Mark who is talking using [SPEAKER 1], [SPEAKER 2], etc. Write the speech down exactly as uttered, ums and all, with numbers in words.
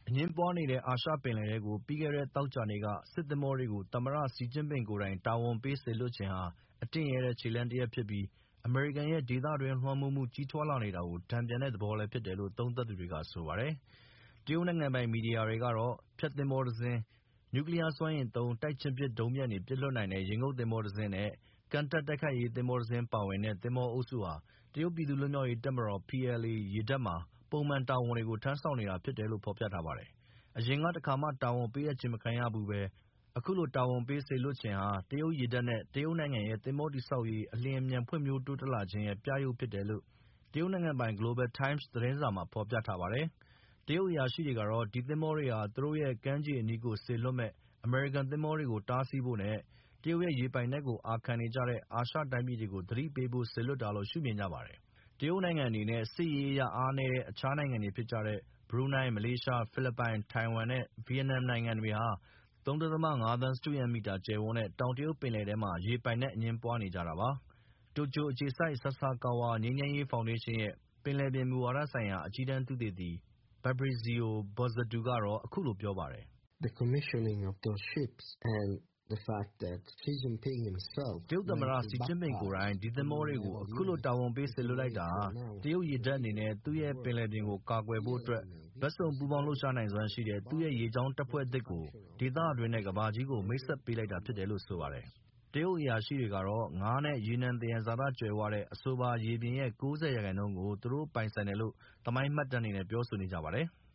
[SPEAKER 1] အငြင်းပွားနေတဲ့အာရှပင်လယ်ထဲကိုပြီးခဲ့တဲ့သောကြာနေ့ကစစ်သင်္ဘောတွေကိုသမ္မတစီကျင်းပင်ကိုယ်တိုင်တာဝန်ပေးစေလွှတ်ခြင်းဟာအတင့်ရဲတဲ့ခြေလှမ်းတရပ်ဖြစ်ပြီးအမေရိကန်ရဲ့ဒေသတွင်းလွှမ်းမိုးမှုကြီးထွားလာနေတာကိုတန်ပြန်တဲ့သဘောလည်းဖြစ်တယ်လို့သုံးသပ်သူတွေကဆိုပါတယ်။တရုတ်နိုင်ငံပိုင်မီဒီယာတွေကတော့ဖျက်သင်္ဘောတစ်စင်း၊နျူကလီးယားစွမ်းအင်သုံးတိုက်ချင်းပစ်ဒုံးပျံတွေပစ်လွှတ်နိုင်တဲ့ရေငုပ်သင်္ဘောတစ်စင်းနဲ့ကမ်းတက်တိုက်ခိုက်ရေးသင်္ဘောတစ်စင်းပါဝင်တဲ့သင်္ဘောအုပ်စုဟာတရုတ်ပြည်သူ့လွတ်မြောက်ရေးတပ်မတော် P L A ရေတပ်မှာပုံမှန်တာဝန်တွေကိုထမ်းဆောင်နေတာဖြစ်တယ်လို့ဖော်ပြထားပါတယ်။အရင်ကတခါမှတာဝန်ပေးအပ်ခြင်းမခံရဘူးပဲအခုလိုတာဝန်ပေးစေလွှတ်ခြင်းဟာတရုတ်ရေတပ်နဲ့တရုတ်နိုင်ငံရဲ့သင်္ဘောတည်ဆောက်ရေးအလျင်အမြန်ဖွံ့ဖြိုးတိုးတက်လာခြင်းရဲ့ပြရုပ်ဖြစ်တယ်လို့တရုတ်နိုင်ငံပိုင် Global Times သတင်းစာမှာဖော်ပြထားပါတယ်။တရုတ်အရာရှိတွေကတော့ဒီသင်္ဘောတွေဟာသူတို့ရဲ့ကမ်းခြေအနီးကိုစေလွှတ်မယ့်အမေရိကန်သင်္ဘောတွေကိုတားဆီးဖို့နဲ့တရုတ်ရဲ့ရေပိုင်နက်ကိုအာခံနေကြတဲ့အာရှတိုင်းပြည်တွေကိုသတိပေးဖို့စေလွှတ်တာလို့ရှုမြင်ကြပါတယ်။တရုတ်နိုင်ငံအနေနဲ့စစ်ရေးအရအားနည်းတဲ့အခြားနိုင်ငံတွေဖြစ်ကြတဲ့ဘရူနိုင်း၊မလေးရှား၊ဖိလစ်ပိုင်၊ထိုင်ဝမ်နဲ့ဗီယက်နမ်နိုင်ငံတွေဟာ ၃.၅ သန်းစတုရန်းမီတာကျယ်ဝန်းတဲ့တောင်တရုတ်ပင်လယ်ထဲမှာရေပိုင်နက်အငြင်းပွားနေကြတာပါ။တိုကျိုအခြေစိုက် Sasakawa ငြိမ်းချမ်းရေးဖောင်ဒေးရှင်းရဲ့ပင်လယ်ပြင်မူဝါဒဆိုင်ရာအကြီးတန်းသုတေသီ Fabrizio Bozzato ကတော့အခုလိုပြောပါတယ်။
[SPEAKER 2] “တရုတ်သမ္မတစီကျ
[SPEAKER 1] င်းပင်ကိုယ်တိုင်ဒီသင်္ဘောတွေကိုအခုလိုတာဝန်ပေးစေလွှတ်လိုက်တာဟာတရုတ်ရေတပ်အနေနဲ့သူ့ရဲ့ပင်လယ်ပြင်ကိုကာကွယ်ဖို့အတွက်ဘက်စုံပူးပေါင်းလှုပ်ရှားနိုင်စွမ်းရှိတဲ့သူ့ရဲ့ရေကြောင်းတပ်ဖွဲ့သစ်ကိုဒေသတွင်းနဲ့ကမ္ဘာကြီးကိုမိတ်ဆက်ပေးလိုက်တာဖြစ်တယ်လို့ဆိုပါတယ်။တရုတ်အရာရှိတွေကတော့ငါးနဲ့ရေနံသယံဇာတကြွယ်ဝတဲ့အဆိုပါရေပြင်ရဲ့၉၀ ရာခိုင်နှုန်းကိုသူတို့ပိုင်ဆိုင်တယ်လို့သမိုင်းမှတ်တမ်းတွေနဲ့ပြောဆိုနေကြပါတယ်။